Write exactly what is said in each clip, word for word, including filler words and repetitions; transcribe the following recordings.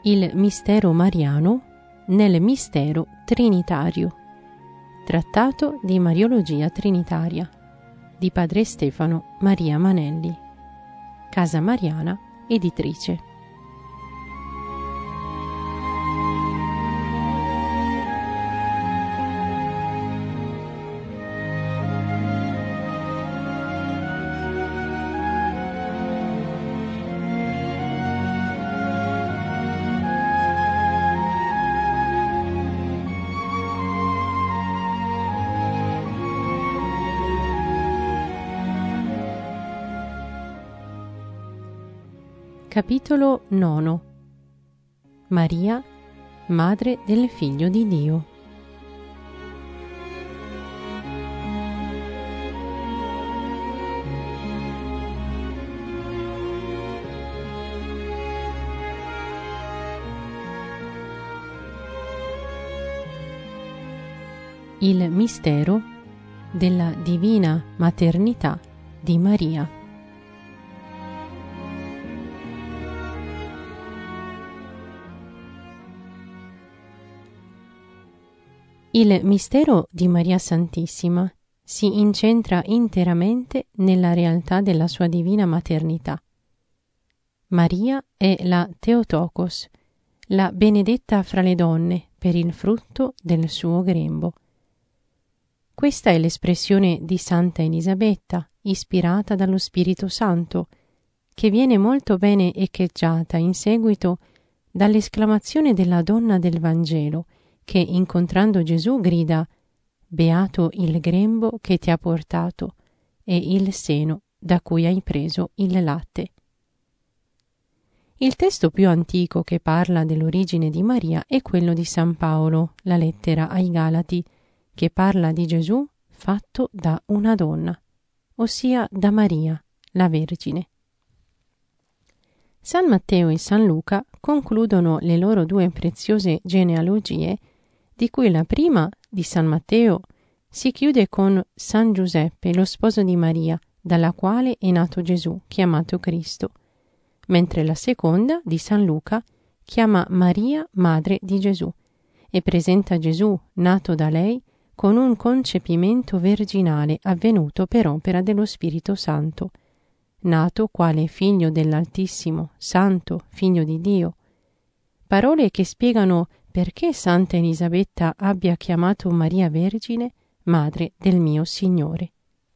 Il mistero mariano nel mistero trinitario. Trattato di Mariologia Trinitaria di Padre Stefano Maria Manelli. Casa Mariana, editrice. Capitolo nono. Maria, Madre del Figlio di Dio. Il mistero della divina maternità di Maria. Il mistero di Maria Santissima si incentra interamente nella realtà della sua divina maternità. Maria è la Theotokos, la benedetta fra le donne per il frutto del suo grembo. Questa è l'espressione di Santa Elisabetta, ispirata dallo Spirito Santo, che viene molto bene echeggiata in seguito dall'esclamazione della donna del Vangelo, che incontrando Gesù grida: «Beato il grembo che ti ha portato e il seno da cui hai preso il latte». Il testo più antico che parla dell'origine di Maria è quello di San Paolo, la lettera ai Galati, che parla di Gesù fatto da una donna, ossia da Maria, la Vergine. San Matteo e San Luca concludono le loro due preziose genealogie, di cui la prima, di San Matteo, si chiude con San Giuseppe, lo sposo di Maria, dalla quale è nato Gesù, chiamato Cristo, mentre la seconda, di San Luca, chiama Maria madre di Gesù e presenta Gesù, nato da lei, con un concepimento virginale avvenuto per opera dello Spirito Santo, nato quale figlio dell'Altissimo, santo, figlio di Dio. Parole che spiegano perché Santa Elisabetta abbia chiamato Maria Vergine madre del mio Signore.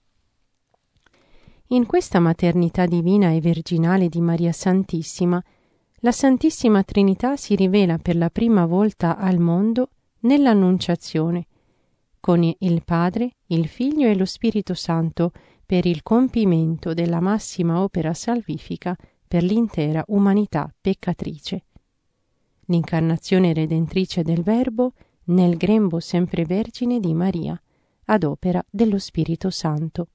In questa maternità divina e virginale di Maria Santissima, la Santissima Trinità si rivela per la prima volta al mondo nell'Annunciazione, con il Padre, il Figlio e lo Spirito Santo, per il compimento della massima opera salvifica per l'intera umanità peccatrice. L'incarnazione redentrice del Verbo nel grembo sempre vergine di Maria, ad opera dello Spirito Santo.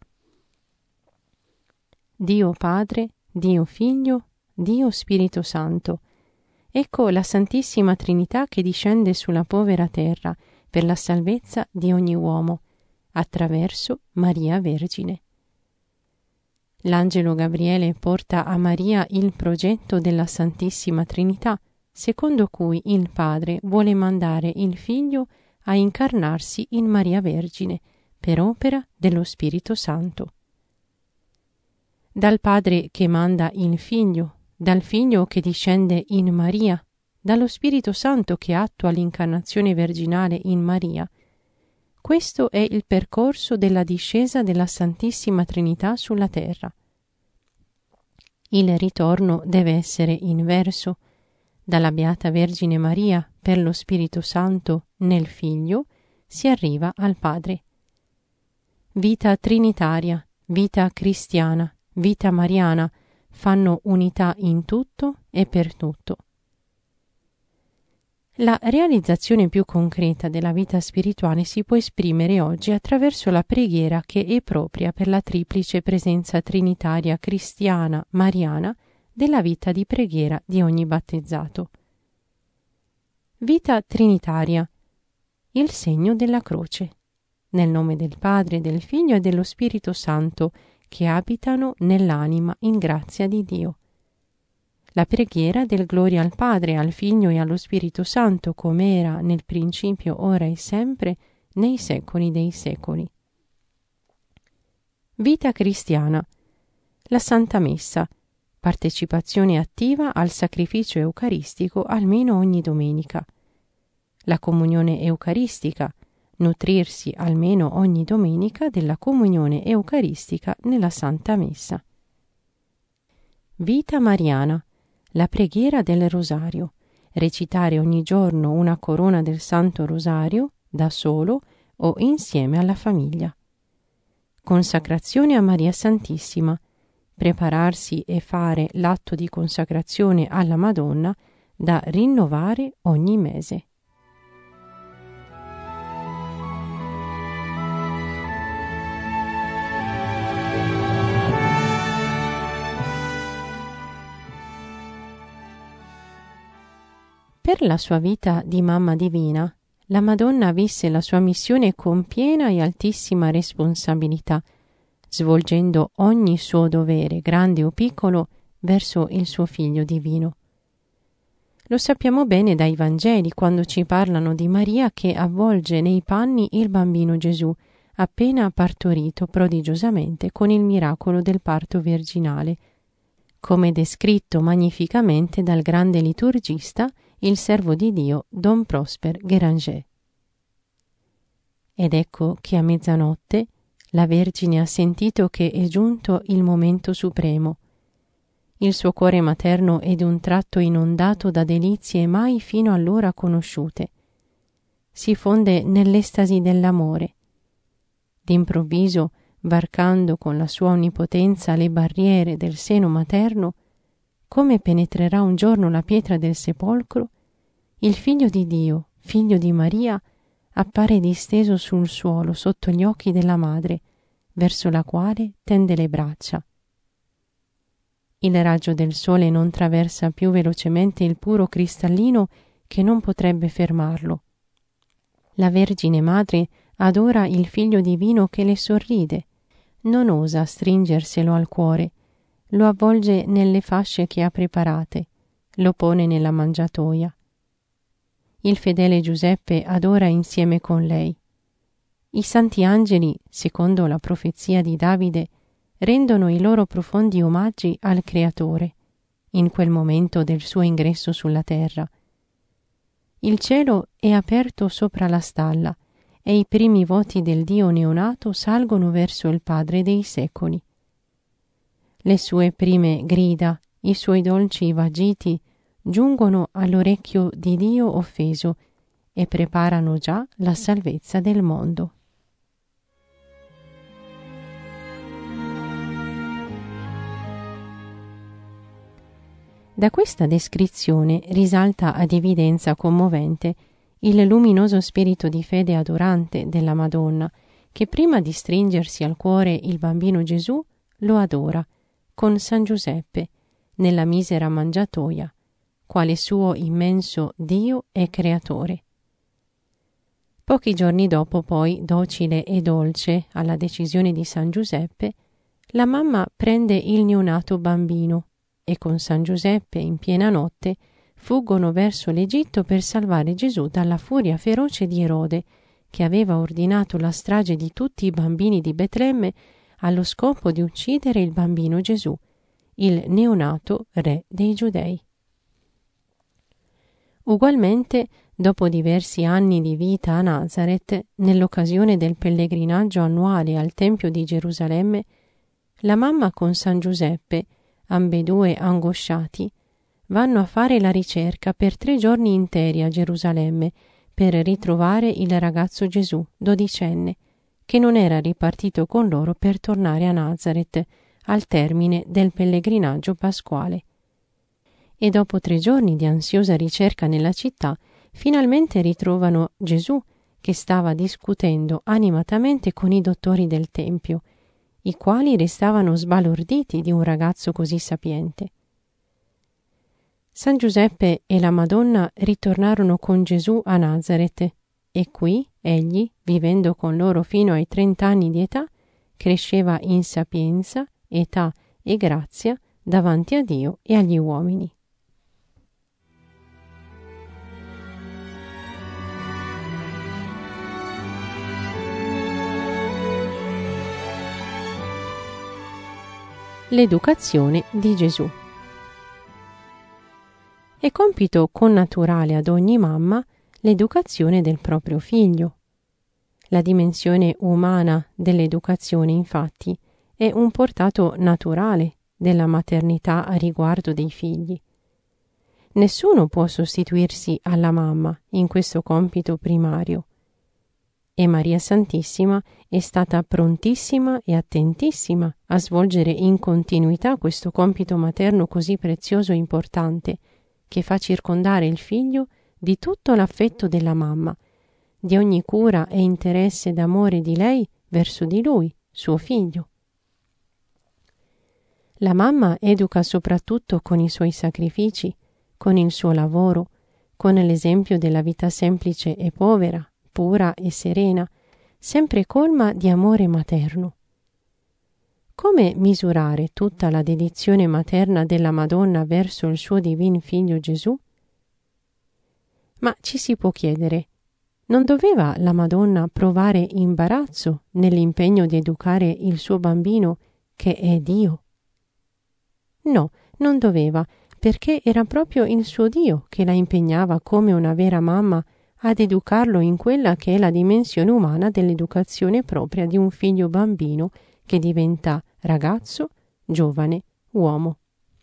Dio Padre, Dio Figlio, Dio Spirito Santo. Ecco la Santissima Trinità che discende sulla povera terra per la salvezza di ogni uomo, attraverso Maria Vergine. L'angelo Gabriele porta a Maria il progetto della Santissima Trinità, secondo cui il Padre vuole mandare il Figlio a incarnarsi in Maria Vergine per opera dello Spirito Santo. Dal Padre che manda il Figlio, dal Figlio che discende in Maria, dallo Spirito Santo che attua l'incarnazione virginale in Maria. Questo è il percorso della discesa della Santissima Trinità sulla terra. Il ritorno deve essere inverso, dalla Beata Vergine Maria per lo Spirito Santo nel Figlio si arriva al Padre. Vita trinitaria, vita cristiana, vita mariana fanno unità in tutto e per tutto. La realizzazione più concreta della vita spirituale si può esprimere oggi attraverso la preghiera che è propria per la triplice presenza trinitaria cristiana mariana della vita di preghiera di ogni battezzato. Vita trinitaria, il segno della croce, nel nome del Padre, del Figlio e dello Spirito Santo, che abitano nell'anima in grazia di Dio. la preghiera del Gloria al Padre, al Figlio e allo Spirito Santo, come era nel principio, ora e sempre, nei secoli dei secoli. Vita cristiana. La Santa Messa. Partecipazione attiva al sacrificio eucaristico almeno ogni domenica. La comunione eucaristica. Nutrirsi almeno ogni domenica della comunione eucaristica nella Santa Messa. Vita mariana. La preghiera del Rosario. Recitare ogni giorno una corona del Santo Rosario, da solo o insieme alla famiglia. Consacrazione a Maria Santissima. Prepararsi e fare l'atto di consacrazione alla Madonna da rinnovare ogni mese. Per la sua vita di mamma divina, la Madonna visse la sua missione con piena e altissima responsabilità, svolgendo ogni suo dovere, grande o piccolo, verso il suo Figlio divino. Lo sappiamo bene dai Vangeli quando ci parlano di Maria che avvolge nei panni il bambino Gesù, appena partorito prodigiosamente con il miracolo del parto virginale, come descritto magnificamente dal grande liturgista, il servo di Dio Don Prosper Guéranger. Ed ecco che a mezzanotte la Vergine ha sentito che è giunto il momento supremo. Il suo cuore materno è d'un tratto inondato da delizie mai fino allora conosciute. Si fonde nell'estasi dell'amore. D'improvviso, varcando con la sua onnipotenza le barriere del seno materno, come penetrerà un giorno la pietra del sepolcro, il Figlio di Dio, Figlio di Maria, appare disteso sul suolo sotto gli occhi della madre, verso la quale tende le braccia. Il raggio del sole non traversa più velocemente il puro cristallino che non potrebbe fermarlo. La Vergine Madre adora il Figlio divino che le sorride, non osa stringerselo al cuore, lo avvolge nelle fasce che ha preparate, lo pone nella mangiatoia. Il fedele Giuseppe adora insieme con lei. I santi angeli, secondo la profezia di Davide, rendono i loro profondi omaggi al Creatore, in quel momento del suo ingresso sulla terra. Il cielo è aperto sopra la stalla e i primi voti del Dio neonato salgono verso il Padre dei secoli. Le sue prime grida, i suoi dolci vagiti giungono all'orecchio di Dio offeso e preparano già la salvezza del mondo. Da questa descrizione risalta ad evidenza commovente il luminoso spirito di fede adorante della Madonna, che prima di stringersi al cuore il bambino Gesù lo adora con San Giuseppe nella misera mangiatoia, quale suo immenso Dio e Creatore. Pochi giorni dopo, poi, docile e dolce alla decisione di San Giuseppe, la mamma prende il neonato bambino e con San Giuseppe in piena notte fuggono verso l'Egitto per salvare Gesù dalla furia feroce di Erode, che aveva ordinato la strage di tutti i bambini di Betlemme allo scopo di uccidere il bambino Gesù, il neonato re dei Giudei. Ugualmente, dopo diversi anni di vita a Nazareth, nell'occasione del pellegrinaggio annuale al Tempio di Gerusalemme, la mamma con San Giuseppe, ambedue angosciati, vanno a fare la ricerca per tre giorni interi a Gerusalemme per ritrovare il ragazzo Gesù, dodicenne, che non era ripartito con loro per tornare a Nazareth al termine del pellegrinaggio pasquale. E dopo tre giorni di ansiosa ricerca nella città, finalmente ritrovano Gesù che stava discutendo animatamente con i dottori del Tempio, i quali restavano sbalorditi di un ragazzo così sapiente. San Giuseppe e la Madonna ritornarono con Gesù a Nazareth e qui egli, vivendo con loro fino ai trent'anni di età, cresceva in sapienza, età e grazia davanti a Dio e agli uomini. L'educazione di Gesù. È compito connaturale ad ogni mamma l'educazione del proprio figlio. La dimensione umana dell'educazione, infatti, è un portato naturale della maternità a riguardo dei figli. Nessuno può sostituirsi alla mamma in questo compito primario. E Maria Santissima è stata prontissima e attentissima a svolgere in continuità questo compito materno così prezioso e importante, che fa circondare il figlio di tutto l'affetto della mamma, di ogni cura e interesse d'amore di lei verso di lui, suo figlio. La mamma educa soprattutto con i suoi sacrifici, con il suo lavoro, con l'esempio della vita semplice e povera, pura e serena, sempre colma di amore materno. Come misurare tutta la dedizione materna della Madonna verso il suo divin figlio Gesù? Ma ci si può chiedere, non doveva la Madonna provare imbarazzo nell'impegno di educare il suo bambino che è Dio? No, non doveva, perché era proprio il suo Dio che la impegnava come una vera mamma ad educarlo in quella che è la dimensione umana dell'educazione propria di un figlio bambino che diventa ragazzo, giovane, uomo.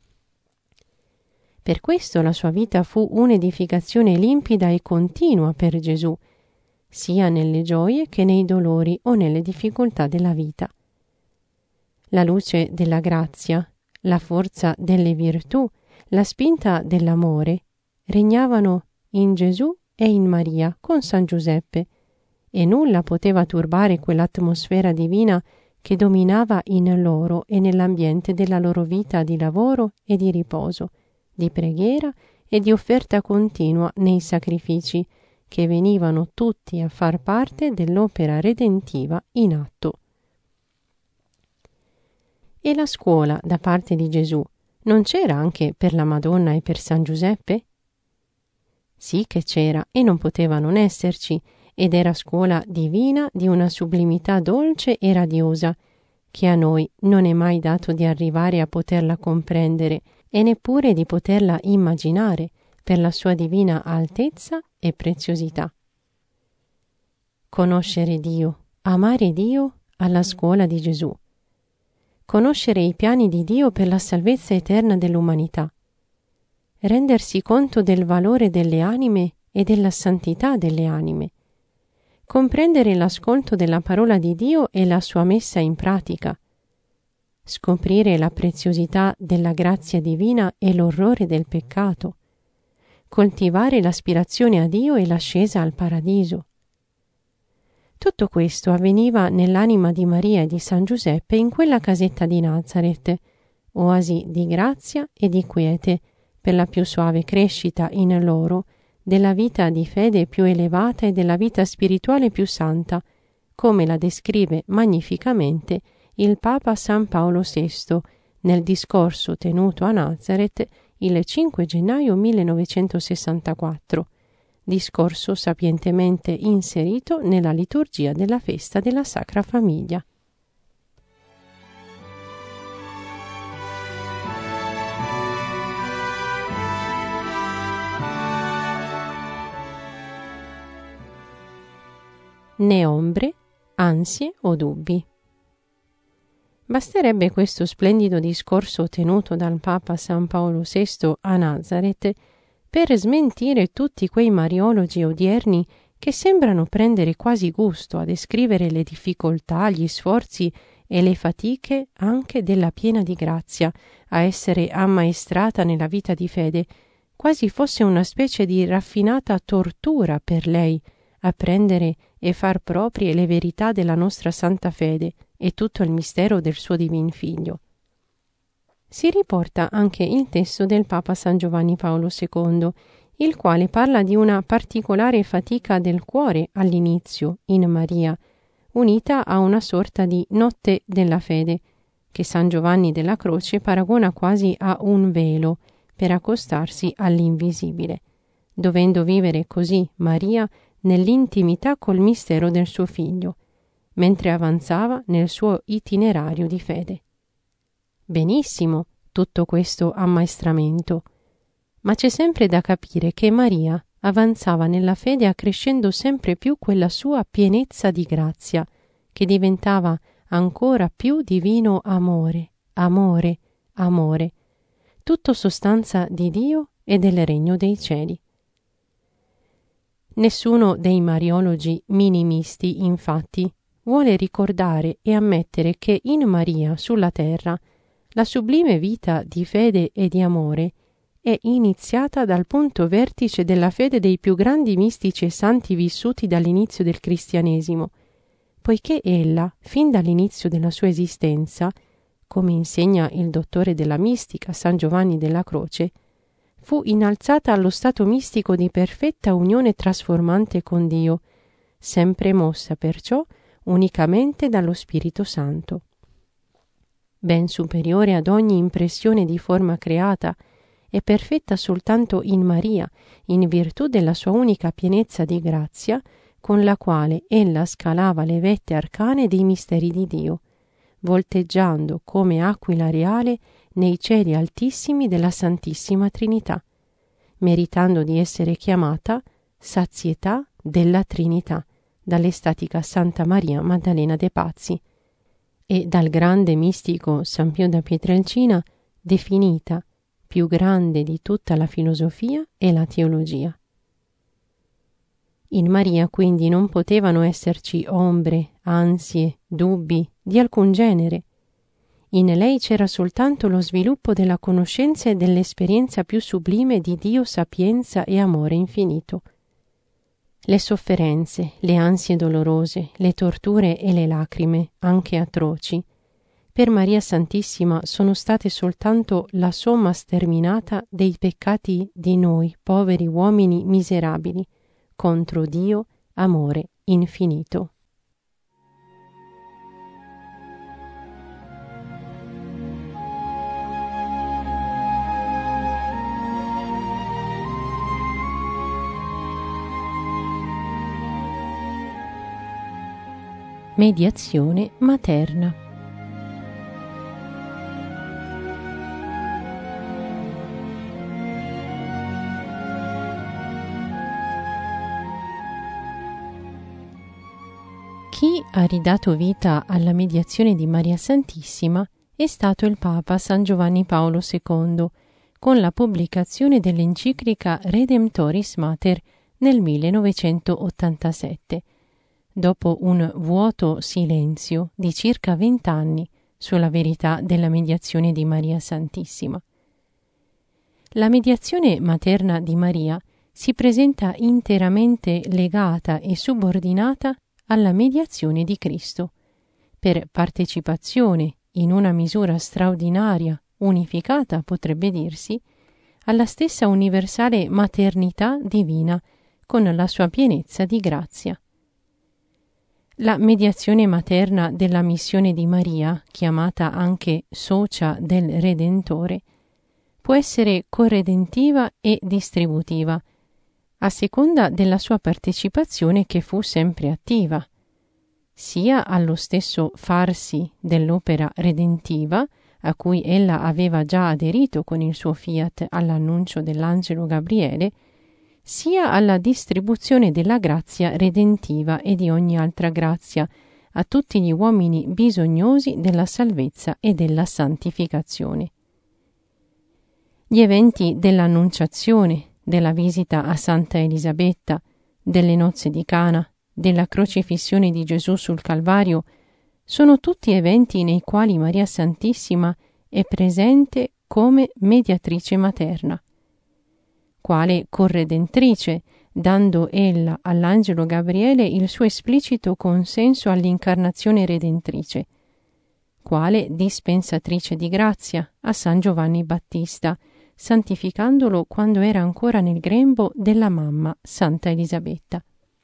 Per questo la sua vita fu un'edificazione limpida e continua per Gesù, sia nelle gioie che nei dolori o nelle difficoltà della vita. La luce della grazia, la forza delle virtù, la spinta dell'amore regnavano in Gesù e in Maria con San Giuseppe, e nulla poteva turbare quell'atmosfera divina che dominava in loro e nell'ambiente della loro vita di lavoro e di riposo, di preghiera e di offerta continua nei sacrifici, che venivano tutti a far parte dell'opera redentiva in atto. E la scuola da parte di Gesù non c'era anche per la Madonna e per San Giuseppe? Sì che c'era e non poteva non esserci, ed era scuola divina di una sublimità dolce e radiosa, che a noi non è mai dato di arrivare a poterla comprendere e neppure di poterla immaginare per la sua divina altezza e preziosità. Conoscere Dio, amare Dio alla scuola di Gesù. Conoscere i piani di Dio per la salvezza eterna dell'umanità. Rendersi conto del valore delle anime e della santità delle anime. Comprendere l'ascolto della parola di Dio e la sua messa in pratica. Scoprire la preziosità della grazia divina e l'orrore del peccato. Coltivare l'aspirazione a Dio e l'ascesa al paradiso. Tutto questo avveniva nell'anima di Maria e di San Giuseppe in quella casetta di Nazareth, oasi di grazia e di quiete, per la più suave crescita in loro della vita di fede più elevata e della vita spirituale più santa, come la descrive magnificamente il Papa San Paolo sesto nel discorso tenuto a Nazareth il cinque gennaio millenovecentosessantaquattro, discorso sapientemente inserito nella liturgia della festa della Sacra Famiglia. Né ombre, ansie o dubbi. Basterebbe questo splendido discorso tenuto dal Papa San Paolo sesto a Nazareth per smentire tutti quei mariologi odierni che sembrano prendere quasi gusto a descrivere le difficoltà, gli sforzi e le fatiche anche della piena di grazia a essere ammaestrata nella vita di fede, quasi fosse una specie di raffinata tortura per lei apprendere e far proprie le verità della nostra santa fede e tutto il mistero del suo divin figlio. Si riporta anche il testo del Papa San Giovanni Paolo secondo, il quale parla di una particolare fatica del cuore all'inizio in Maria, unita a una sorta di notte della fede, che San Giovanni della Croce paragona quasi a un velo per accostarsi all'invisibile, dovendo vivere così Maria nell'intimità col mistero del suo figlio, mentre avanzava nel suo itinerario di fede. Benissimo tutto questo ammaestramento, ma c'è sempre da capire che Maria avanzava nella fede accrescendo sempre più quella sua pienezza di grazia, che diventava ancora più divino amore, amore, amore, tutto sostanza di Dio e del regno dei cieli. Nessuno dei mariologi minimisti, infatti, vuole ricordare e ammettere che in Maria sulla terra la sublime vita di fede e di amore è iniziata dal punto vertice della fede dei più grandi mistici e santi vissuti dall'inizio del cristianesimo, poiché ella, fin dall'inizio della sua esistenza, come insegna il dottore della mistica San Giovanni della Croce, fu innalzata allo stato mistico di perfetta unione trasformante con Dio, sempre mossa perciò unicamente dallo Spirito Santo. Ben superiore ad ogni impressione di forma creata e perfetta soltanto in Maria, in virtù della sua unica pienezza di grazia, con la quale ella scalava le vette arcane dei misteri di Dio, volteggiando come aquila reale nei cieli altissimi della Santissima Trinità, meritando di essere chiamata sazietà della Trinità dall'estatica Santa Maria Maddalena de' Pazzi e dal grande mistico San Pio da Pietrelcina definita più grande di tutta la filosofia e la teologia. In Maria quindi non potevano esserci ombre, ansie, dubbi di alcun genere. In lei c'era soltanto lo sviluppo della conoscenza e dell'esperienza più sublime di Dio sapienza e amore infinito. Le sofferenze, le ansie dolorose, le torture e le lacrime, anche atroci, per Maria Santissima sono state soltanto la somma sterminata dei peccati di noi, poveri uomini miserabili, contro Dio, amore infinito. Mediazione materna. Chi ha ridato vita alla mediazione di Maria Santissima è stato il Papa San Giovanni Paolo secondo, con la pubblicazione dell'enciclica Redemptoris Mater nel millenovecentottantasette, dopo un vuoto silenzio di circa vent'anni sulla verità della mediazione di Maria Santissima. La mediazione materna di Maria si presenta interamente legata e subordinata alla mediazione di Cristo, per partecipazione in una misura straordinaria, unificata potrebbe dirsi, alla stessa universale maternità divina con la sua pienezza di grazia. La mediazione materna della missione di Maria, chiamata anche socia del Redentore, può essere corredentiva e distributiva, a seconda della sua partecipazione che fu sempre attiva, sia allo stesso farsi dell'opera redentiva, a cui ella aveva già aderito con il suo fiat all'annuncio dell'angelo Gabriele, sia alla distribuzione della grazia redentiva e di ogni altra grazia a tutti gli uomini bisognosi della salvezza e della santificazione. Gli eventi dell'annunciazione, della visita a Santa Elisabetta, delle nozze di Cana, della crocifissione di Gesù sul Calvario, sono tutti eventi nei quali Maria Santissima è presente come mediatrice materna, quale corredentrice, dando ella all'angelo Gabriele il suo esplicito consenso all'incarnazione redentrice, quale dispensatrice di grazia a San Giovanni Battista, santificandolo quando era ancora nel grembo della mamma Santa Elisabetta,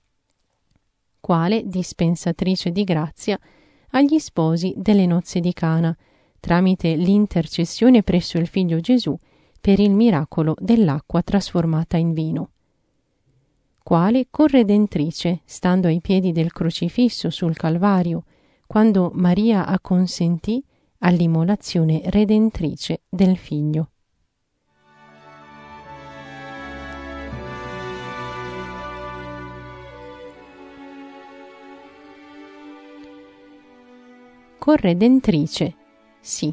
quale dispensatrice di grazia agli sposi delle nozze di Cana, tramite l'intercessione presso il Figlio Gesù per il miracolo dell'acqua trasformata in vino, quale corredentrice, stando ai piedi del crocifisso sul Calvario, quando Maria acconsentì all'immolazione redentrice del Figlio. Corredentrice, sì.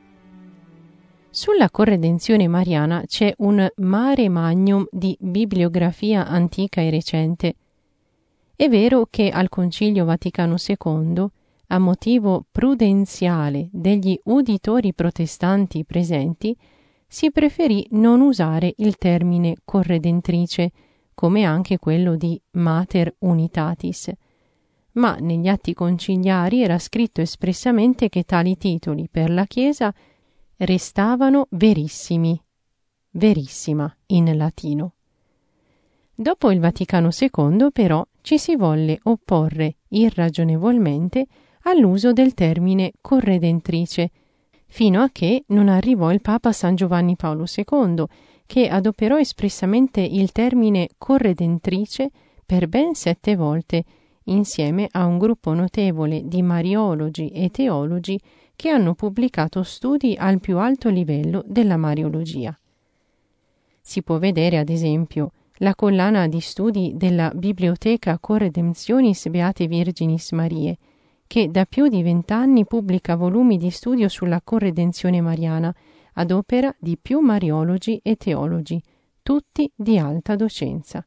Sulla corredenzione mariana c'è un mare magnum di bibliografia antica e recente. È vero che al Concilio Vaticano secondo, a motivo prudenziale degli uditori protestanti presenti, si preferì non usare il termine corredentrice, come anche quello di Mater Unitatis, ma negli atti conciliari era scritto espressamente che tali titoli per la Chiesa restavano verissimi, verissima in latino. Dopo il Vaticano secondo, però, ci si volle opporre irragionevolmente all'uso del termine corredentrice, fino a che non arrivò il Papa San Giovanni Paolo secondo, che adoperò espressamente il termine corredentrice per ben sette volte, insieme a un gruppo notevole di mariologi e teologi che hanno pubblicato studi al più alto livello della mariologia. Si può vedere, ad esempio, la collana di studi della Biblioteca Corredemptionis Beate Virginis Mariae, che da più di vent'anni pubblica volumi di studio sulla corredenzione mariana ad opera di più mariologi e teologi, tutti di alta docenza.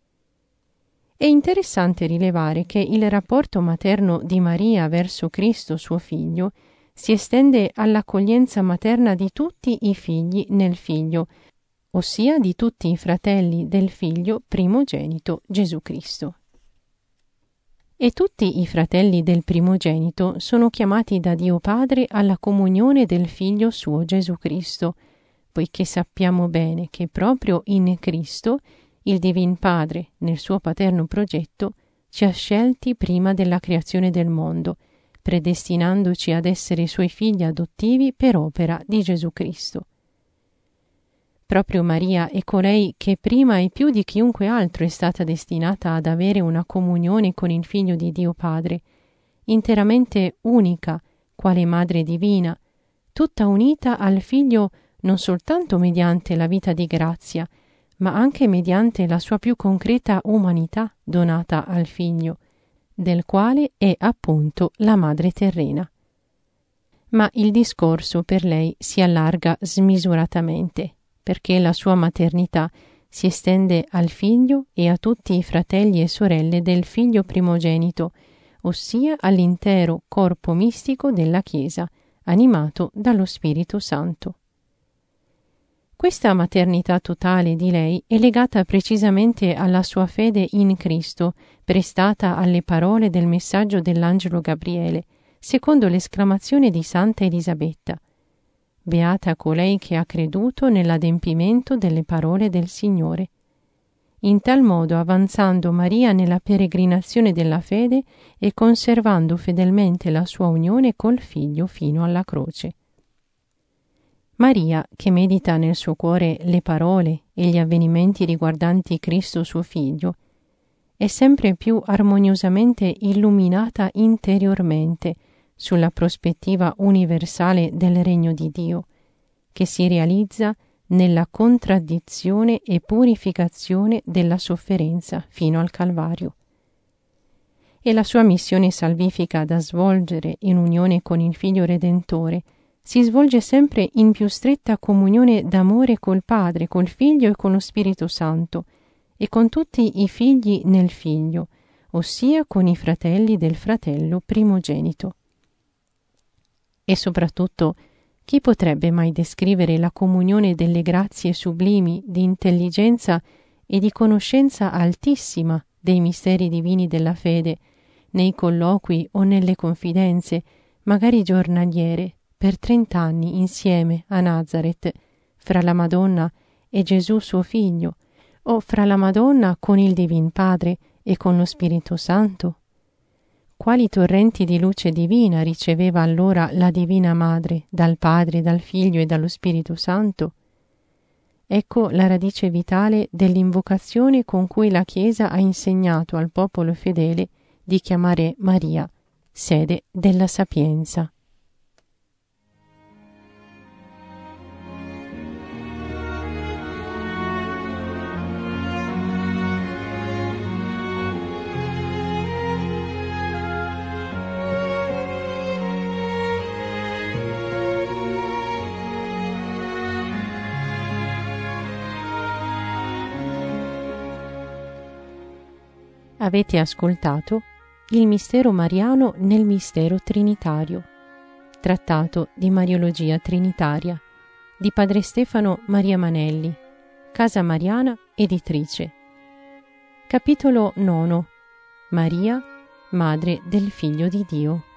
È interessante rilevare che il rapporto materno di Maria verso Cristo suo figlio si estende all'accoglienza materna di tutti i figli nel figlio, ossia di tutti i fratelli del figlio primogenito Gesù Cristo. E tutti i fratelli del primogenito sono chiamati da Dio Padre alla comunione del figlio suo Gesù Cristo, poiché sappiamo bene che proprio in Cristo il Divin Padre, nel suo paterno progetto, ci ha scelti prima della creazione del mondo, predestinandoci ad essere suoi figli adottivi per opera di Gesù Cristo. Proprio Maria è colei che prima e più di chiunque altro è stata destinata ad avere una comunione con il Figlio di Dio Padre, interamente unica, quale Madre Divina, tutta unita al Figlio non soltanto mediante la vita di grazia, ma anche mediante la sua più concreta umanità donata al Figlio, del quale è appunto la madre terrena. Ma il discorso per lei si allarga smisuratamente, perché la sua maternità si estende al Figlio e a tutti i fratelli e sorelle del Figlio primogenito, ossia all'intero corpo mistico della Chiesa, animato dallo Spirito Santo. Questa maternità totale di lei è legata precisamente alla sua fede in Cristo, prestata alle parole del messaggio dell'angelo Gabriele, secondo l'esclamazione di Santa Elisabetta: Beata colei che ha creduto nell'adempimento delle parole del Signore. In tal modo avanzando Maria nella peregrinazione della fede e conservando fedelmente la sua unione col Figlio fino alla croce. Maria, che medita nel suo cuore le parole e gli avvenimenti riguardanti Cristo suo Figlio, è sempre più armoniosamente illuminata interiormente sulla prospettiva universale del regno di Dio, che si realizza nella contraddizione e purificazione della sofferenza fino al Calvario. E la sua missione salvifica da svolgere in unione con il Figlio Redentore si svolge sempre in più stretta comunione d'amore col Padre, col Figlio e con lo Spirito Santo, e con tutti i figli nel Figlio, ossia con i fratelli del fratello primogenito. E soprattutto, chi potrebbe mai descrivere la comunione delle grazie sublimi di intelligenza e di conoscenza altissima dei misteri divini della fede, nei colloqui o nelle confidenze, magari giornaliere, per trent'anni insieme a Nazareth, fra la Madonna e Gesù suo Figlio, o fra la Madonna con il Divin Padre e con lo Spirito Santo? Quali torrenti di luce divina riceveva allora la Divina Madre dal Padre, dal Figlio e dallo Spirito Santo? Ecco la radice vitale dell'invocazione con cui la Chiesa ha insegnato al popolo fedele di chiamare Maria sede della sapienza. Avete ascoltato Il mistero mariano nel mistero trinitario, trattato di Mariologia Trinitaria, di Padre Stefano Maria Manelli, Casa Mariana Editrice. Capitolo nono. Maria, Madre del Figlio di Dio.